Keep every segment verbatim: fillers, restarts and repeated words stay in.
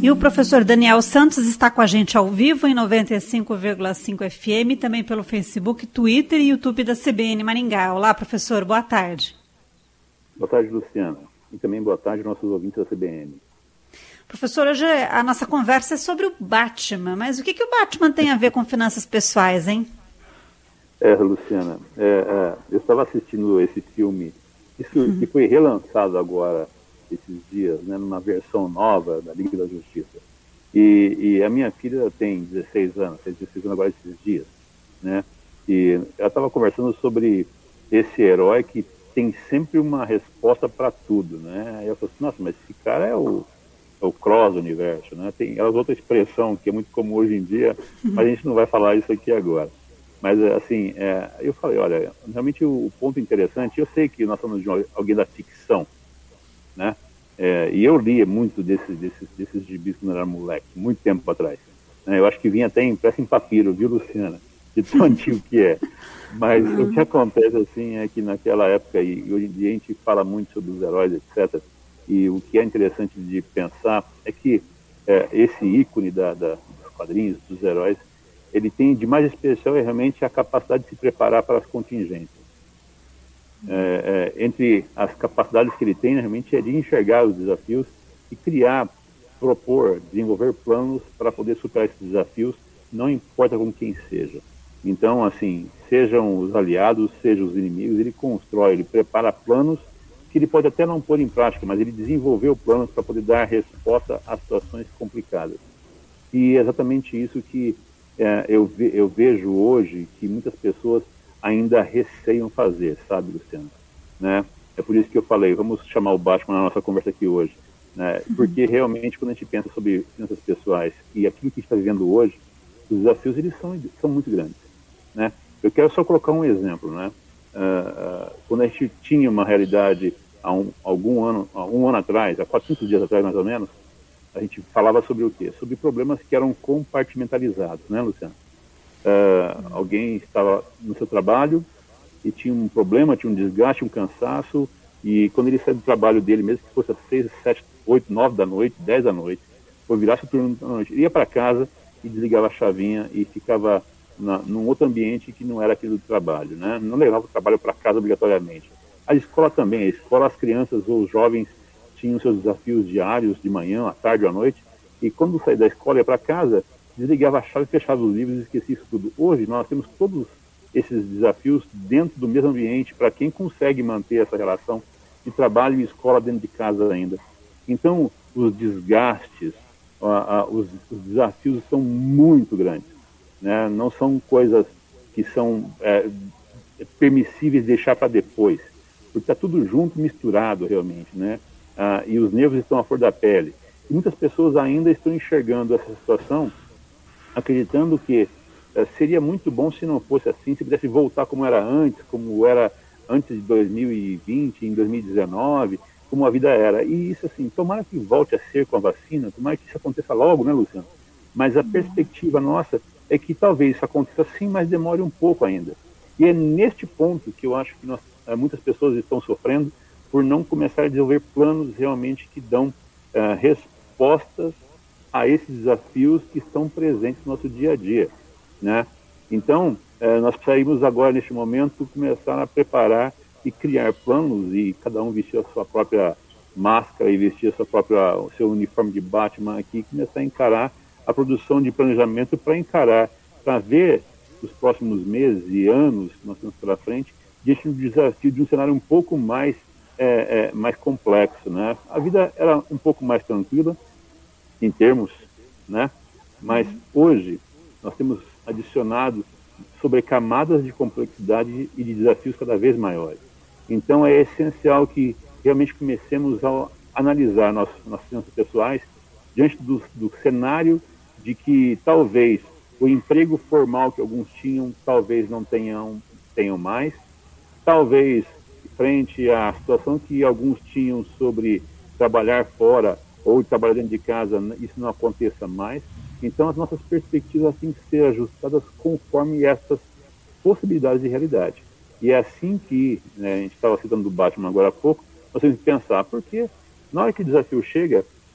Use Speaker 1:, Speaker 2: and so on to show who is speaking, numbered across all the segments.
Speaker 1: E o professor Daniel Santos está com a gente ao vivo em noventa e cinco vírgula cinco F M, também pelo Facebook, Twitter e YouTube da C B N Maringá. Olá, professor, boa tarde.
Speaker 2: Boa tarde, Luciana. E também boa tarde aos nossos ouvintes da C B N.
Speaker 1: Professor, hoje a nossa conversa é sobre o Batman, mas o que, que o Batman tem a ver com finanças pessoais, hein?
Speaker 2: É, Luciana, é, é, eu estava assistindo esse filme, isso uhum. que foi relançado agora, esses dias, né, numa versão nova da Liga da Justiça. E, e a minha filha tem dezesseis anos, fez dezesseis anos agora esses dias, né? E ela estava conversando sobre esse herói que tem sempre uma resposta para tudo, né? E eu falei assim, nossa, mas esse cara é o, é o cross do universo, né? Tem ela outra expressão que é muito comum hoje em dia, mas a gente não vai falar isso aqui agora. Mas, assim, é, eu falei, olha, realmente o, o ponto interessante, eu sei que nós somos de alguém da ficção, né? É, e eu lia muito desses, desses, desses gibis quando eu era moleque, muito tempo atrás. Né? Eu acho que vinha até impresso em papiro, viu, Luciana? De tão antigo que é. Mas uhum. o que acontece, assim, é que naquela época, e hoje em dia a gente fala muito sobre os heróis, etcétera. E o que é interessante de pensar é que é, esse ícone da, da, dos quadrinhos, dos heróis, ele tem de mais especial é realmente a capacidade de se preparar para as contingências. É, é, entre as capacidades que ele tem, realmente, é de enxergar os desafios e criar, propor, desenvolver planos para poder superar esses desafios, não importa com quem seja. Então, assim, sejam os aliados, sejam os inimigos, ele constrói, ele prepara planos que ele pode até não pôr em prática, mas ele desenvolveu planos para poder dar resposta a situações complicadas. E é exatamente isso que é, eu, ve, eu vejo hoje que muitas pessoas ainda receiam fazer, sabe, Luciano? Né? É por isso que eu falei, vamos chamar o Batman na nossa conversa aqui hoje, né? Porque realmente quando a gente pensa sobre finanças pessoais e aquilo que a gente está vivendo hoje, os desafios eles são, são muito grandes, né? Eu quero só colocar um exemplo, né? Uh, uh, quando a gente tinha uma realidade há um, algum ano, há um ano atrás, há quatrocentos dias atrás mais ou menos, a gente falava sobre o quê? Sobre problemas que eram compartimentalizados, né, Luciano? Uh, alguém estava no seu trabalho e tinha um problema, tinha um desgaste, um cansaço, e quando ele saía do trabalho dele, mesmo que fosse às seis, sete, oito, nove da noite, dez da noite, ou virasse o turno da noite, ia para casa e desligava a chavinha e ficava na, num outro ambiente que não era aquele do trabalho, né? Não levava o trabalho para casa obrigatoriamente. A escola também, a escola, as crianças ou os jovens tinham seus desafios diários, de manhã, à tarde ou à noite, e quando saía da escola e ia para casa, desligava a chave, fechava os livros e esquecia isso tudo. Hoje nós temos todos esses desafios dentro do mesmo ambiente para quem consegue manter essa relação de trabalho e escola dentro de casa ainda. Então, os desgastes, uh, uh, os, os desafios são muito grandes, né? Não são coisas que são é, permissíveis deixar para depois, porque está tudo junto, misturado realmente, né? Uh, e os nervos estão à flor da pele. E muitas pessoas ainda estão enxergando essa situação acreditando que eh, seria muito bom se não fosse assim, se pudesse voltar como era antes, como era antes de dois mil e vinte, em dois mil e dezenove, como a vida era. E isso, assim, tomara que volte a ser com a vacina, tomara que isso aconteça logo, né, Luciano? Mas a uhum. perspectiva nossa é que talvez isso aconteça sim, mas demore um pouco ainda. E é neste ponto que eu acho que nós, muitas pessoas estão sofrendo por não começar a desenvolver planos realmente que dão uh, respostas a esses desafios que estão presentes no nosso dia a dia, né? Então, eh, nós precisamos agora, neste momento, começar a preparar e criar planos, e cada um vestir a sua própria máscara e vestir a sua própria, o seu uniforme de Batman aqui, e começar a encarar a produção de planejamento para encarar, para ver os próximos meses e anos que nós temos pela frente, diante do desafio de um cenário um pouco mais, eh, eh, mais complexo, né? A vida era um pouco mais tranquila, em termos, né? Mas hoje nós temos adicionado sobre camadas de complexidade e de desafios cada vez maiores. Então é essencial que realmente comecemos a analisar nossas, nossas finanças pessoais diante do, do cenário de que talvez o emprego formal que alguns tinham, talvez não tenham, tenham mais, talvez frente à situação que alguns tinham sobre trabalhar fora ou trabalhar dentro de casa, isso não aconteça mais. Então, as nossas perspectivas têm que ser ajustadas conforme essas possibilidades de realidade. E é assim que, né, a gente estava citando do Batman agora há pouco, nós temos que pensar, porque na hora que o desafio chega,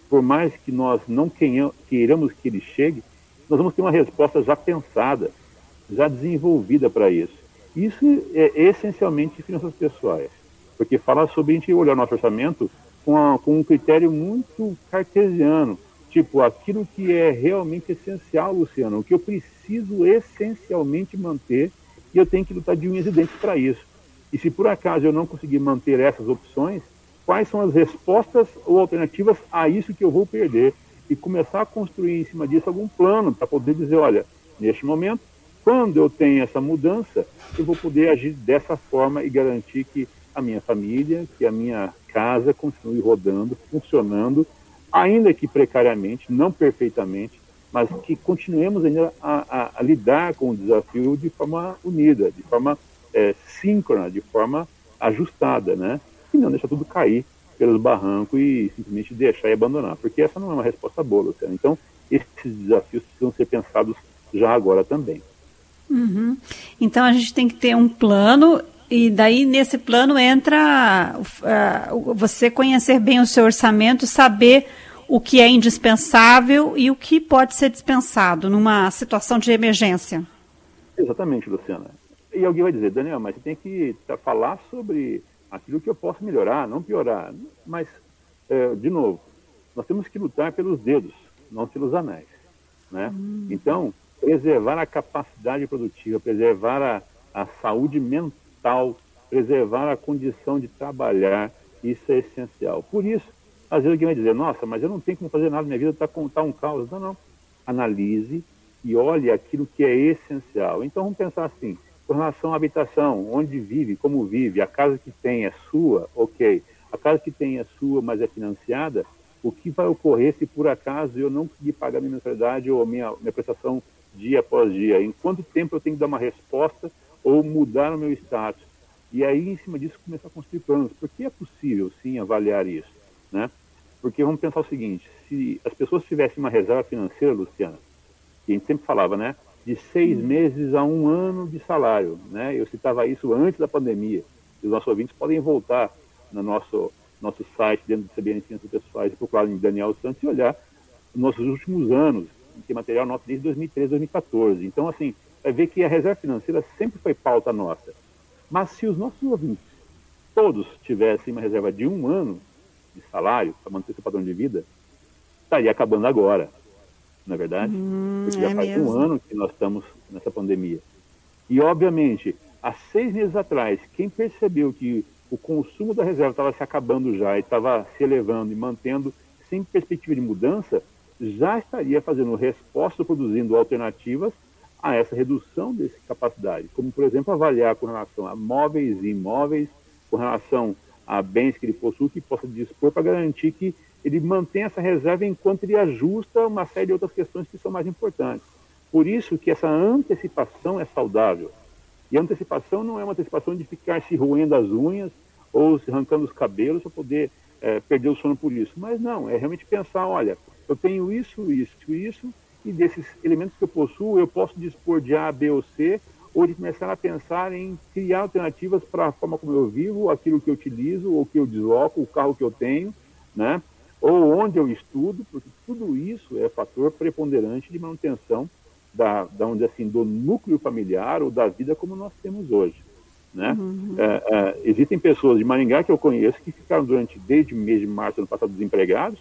Speaker 2: por mais que nós não queiramos que ele chegue, nós vamos ter uma resposta já pensada, já desenvolvida para isso. Isso é essencialmente finanças pessoais, porque fala sobre a gente olhar nosso orçamento com, a, com um critério muito cartesiano, tipo, aquilo que é realmente essencial, Luciano, o que eu preciso essencialmente manter, e eu tenho que lutar de unhas e dentes para isso. E se por acaso eu não conseguir manter essas opções, quais são as respostas ou alternativas a isso que eu vou perder? E começar a construir em cima disso algum plano para poder dizer, olha, neste momento, quando eu tenho essa mudança, eu vou poder agir dessa forma e garantir que a minha família, que a minha casa continue rodando, funcionando, ainda que precariamente, não perfeitamente, mas que continuemos ainda a, a, a lidar com o desafio de forma unida, de forma é, síncrona, de forma ajustada, né? E não deixar tudo cair pelos barrancos e simplesmente deixar e abandonar, porque essa não é uma resposta boa, Luciano. Então, esses desafios precisam ser pensados já agora também.
Speaker 1: Uhum. Então, a gente tem que ter um plano, e daí nesse plano entra uh, você conhecer bem o seu orçamento, saber o que é indispensável e o que pode ser dispensado numa situação de emergência.
Speaker 2: Exatamente, Luciana. E alguém vai dizer, Daniel, mas você tem que falar sobre aquilo que eu posso melhorar, não piorar. Mas, é, de novo, nós temos que lutar pelos dedos, não pelos anéis, né? Hum. Então, preservar a capacidade produtiva, preservar a, a saúde mental, preservar a condição de trabalhar, isso é essencial. Por isso, às vezes alguém vai dizer, nossa, mas eu não tenho como fazer nada, minha vida está tá um caos. Não, não. Analise e olhe aquilo que é essencial. Então, vamos pensar assim, com relação à habitação, onde vive, como vive, a casa que tem é sua, ok. A casa que tem é sua, mas é financiada, o que vai ocorrer se por acaso eu não conseguir pagar minha mensalidade ou minha, minha prestação dia após dia? Em quanto tempo eu tenho que dar uma resposta ou mudar o meu status? E aí, em cima disso, começar a construir planos. Porque é possível, sim, avaliar isso, né? Porque vamos pensar o seguinte, se as pessoas tivessem uma reserva financeira, Luciana, que a gente sempre falava, né? De seis meses a um ano de salário, né? Eu citava isso antes da pandemia. E os nossos ouvintes podem voltar no nosso, nosso site, dentro do C B N Finanças Pessoais, procurar em Daniel Santos e olhar os nossos últimos anos, que é material nosso desde dois mil e treze, dois mil e quatorze. Então, assim, vai ver que a reserva financeira sempre foi pauta nossa. Mas se os nossos ouvintes, todos tivessem uma reserva de um ano de salário para manter seu padrão de vida, estaria acabando agora. Não é verdade?
Speaker 1: Hum,
Speaker 2: Porque já
Speaker 1: é
Speaker 2: faz
Speaker 1: mesmo.
Speaker 2: um ano que nós estamos nessa pandemia. E, obviamente, há seis meses atrás, quem percebeu que o consumo da reserva estava se acabando já e estava se elevando e mantendo sem perspectiva de mudança, já estaria fazendo resposta, produzindo alternativas a essa redução dessa capacidade. Como, por exemplo, avaliar com relação a móveis e imóveis, com relação a bens que ele possui, que possa dispor para garantir que ele mantém essa reserva enquanto ele ajusta uma série de outras questões que são mais importantes. Por isso que essa antecipação é saudável. E a antecipação não é uma antecipação de ficar se roendo as unhas ou se arrancando os cabelos para poder é, perder o sono por isso. Mas não, é realmente pensar, olha, eu tenho isso, isso, isso, e desses elementos que eu possuo, eu posso dispor de A, B ou C, ou de começar a pensar em criar alternativas para a forma como eu vivo, aquilo que eu utilizo, ou que eu desloco, o carro que eu tenho, né? Ou onde eu estudo, porque tudo isso é fator preponderante de manutenção da, da onde, assim, do núcleo familiar ou da vida como nós temos hoje, né? Uhum. É, é, existem pessoas de Maringá que eu conheço que ficaram durante, desde o mês de março do ano passado, desempregados,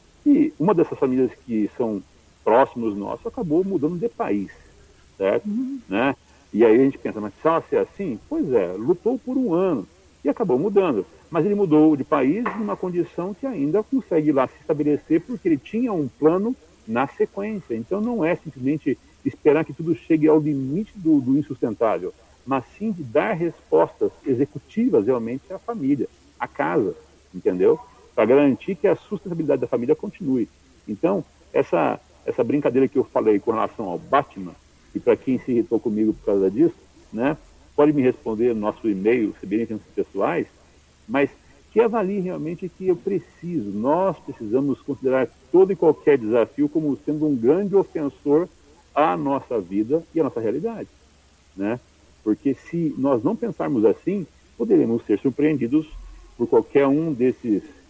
Speaker 2: e uma dessas famílias que são próximos nossos acabou mudando de país, certo? Uhum. Né? E aí a gente pensa, mas só ser assim? Pois é, lutou por um ano e acabou mudando. Mas ele mudou de país numa condição que ainda consegue lá se estabelecer porque ele tinha um plano na sequência. Então não é simplesmente esperar que tudo chegue ao limite do, do insustentável, mas sim de dar respostas executivas realmente à família, à casa, entendeu? Para garantir que a sustentabilidade da família continue. Então, essa, essa brincadeira que eu falei com relação ao Batman, e para quem se irritou comigo por causa disso, né, pode me responder no nosso e-mail, C B N Finanças Pessoais, mas que avalie realmente que eu preciso, nós precisamos considerar todo e qualquer desafio como sendo um grande ofensor à nossa vida e à nossa realidade, né? Porque se nós não pensarmos assim, poderemos ser surpreendidos por qualquer um desses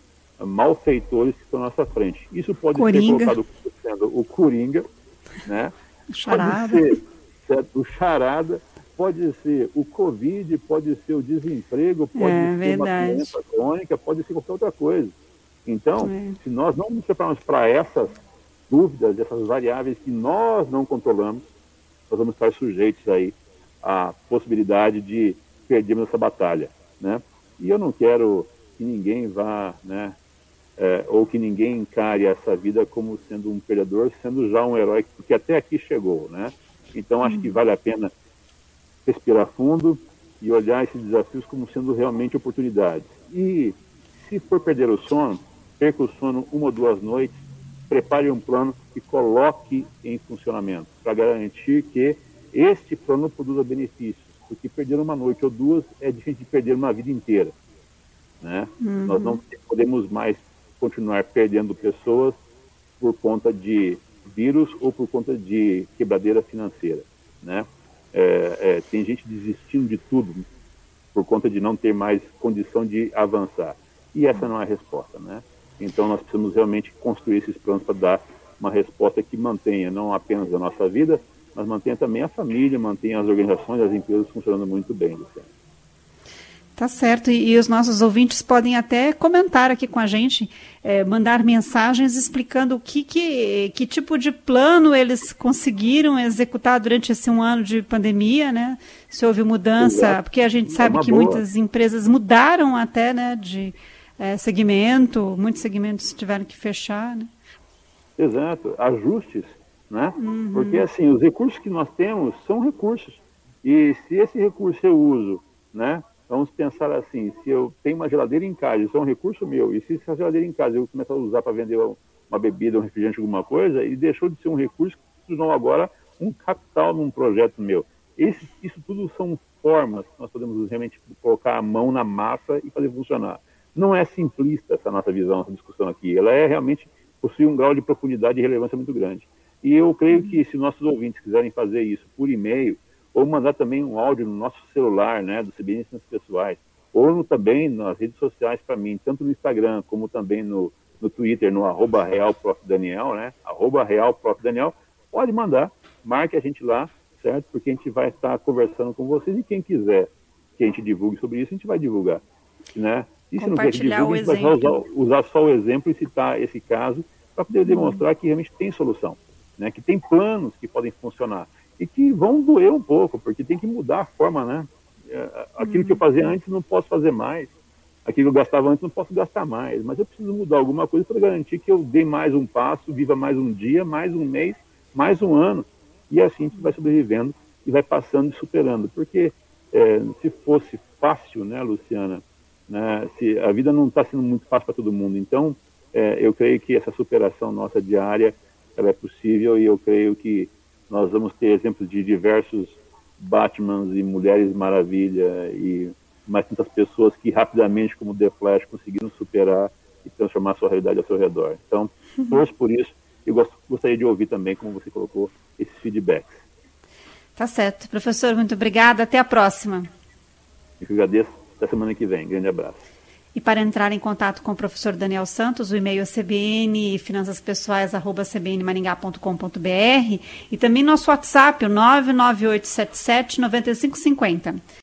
Speaker 2: malfeitores que estão na nossa frente. Isso pode
Speaker 1: Coringa.
Speaker 2: ser colocado como sendo o Coringa, né?
Speaker 1: Charada.
Speaker 2: Pode ser, certo, o charada, pode ser o Covid, pode ser o desemprego, pode
Speaker 1: É,
Speaker 2: ser
Speaker 1: verdade.
Speaker 2: uma doença crônica, pode ser qualquer outra coisa. Então,
Speaker 1: É.
Speaker 2: se nós não nos prepararmos para essas dúvidas, essas variáveis que nós não controlamos, nós vamos estar sujeitos aí à possibilidade de perdermos essa batalha, né? E eu não quero que ninguém vá, né, é, ou que ninguém encare essa vida como sendo um perdedor, sendo já um herói, porque até aqui chegou, né? Então, acho que vale a pena respirar fundo e olhar esses desafios como sendo realmente oportunidades. E, se for perder o sono, perca o sono uma ou duas noites, prepare um plano e coloque em funcionamento, para garantir que este plano produza benefícios, porque perder uma noite ou duas é diferente de perder uma vida inteira, né? Uhum. Nós não podemos mais continuar perdendo pessoas por conta de vírus ou por conta de quebradeira financeira, né? É, é, tem gente desistindo de tudo por conta de não ter mais condição de avançar. E essa não é a resposta, né? Então nós precisamos realmente construir esses planos para dar uma resposta que mantenha não apenas a nossa vida, mas mantenha também a família, mantenha as organizações, as empresas funcionando muito bem, Luciana.
Speaker 1: Tá certo, e, e os nossos ouvintes podem até comentar aqui com a gente, é, mandar mensagens explicando o que, que, que tipo de plano eles conseguiram executar durante esse um ano de pandemia, né? Se houve mudança, Exato. Porque a gente sabe é que boa. Muitas empresas mudaram até, né, de é, segmento, muitos segmentos tiveram que fechar, né?
Speaker 2: Exato, ajustes, né? Uhum. Porque assim, os recursos que nós temos são recursos, e se esse recurso eu uso, né? Vamos pensar assim, se eu tenho uma geladeira em casa, isso é um recurso meu, e se essa geladeira em casa eu começar a usar para vender uma bebida, um refrigerante, alguma coisa, ele deixou de ser um recurso, que se tornou agora um capital num projeto meu. Esse, isso tudo são formas que nós podemos realmente colocar a mão na massa e fazer funcionar. Não é simplista essa nossa visão, essa discussão aqui, ela é realmente, possui um grau de profundidade e relevância muito grande. E eu creio que se nossos ouvintes quiserem fazer isso por e-mail, ou mandar também um áudio no nosso celular, né, do C B N Finanças Pessoais, ou no, também nas redes sociais para mim, tanto no Instagram como também no, no Twitter, no arroba Real Prof Daniel, né, arroba Real Prof Daniel, pode mandar, marque a gente lá, certo? Porque a gente vai estar conversando com vocês e quem quiser que a gente divulgue sobre isso, a gente vai divulgar, né? E se não quer que divulgue, a gente vai usar, usar só o exemplo e citar esse caso para poder demonstrar hum. que realmente tem solução, né, que tem planos que podem funcionar. E que vão doer um pouco, porque tem que mudar a forma, né? Aquilo uhum. que eu fazia antes não posso fazer mais. Aquilo que eu gastava antes não posso gastar mais. Mas eu preciso mudar alguma coisa para garantir que eu dê mais um passo, viva mais um dia, mais um mês, mais um ano. E assim a gente vai sobrevivendo e vai passando e superando. Porque é, se fosse fácil, né, Luciana? Né, se a vida não está sendo muito fácil para todo mundo. Então, é, eu creio que essa superação nossa diária ela é possível e eu creio que nós vamos ter exemplos de diversos Batmans e Mulheres Maravilha e mais tantas pessoas que rapidamente, como The Flash, conseguiram superar e transformar a sua realidade ao seu redor. Então, torço por isso e gostaria de ouvir também, como você colocou, esses feedbacks.
Speaker 1: Tá certo. Professor, muito obrigada. Até a próxima.
Speaker 2: Eu que agradeço. Até semana que vem. Grande abraço.
Speaker 1: E para entrar em contato com o professor Daniel Santos, o e-mail é c b n finanças pessoais arroba c b n maringá ponto com ponto b r e também nosso WhatsApp, o nove nove oito sete sete nove cinco cinco zero.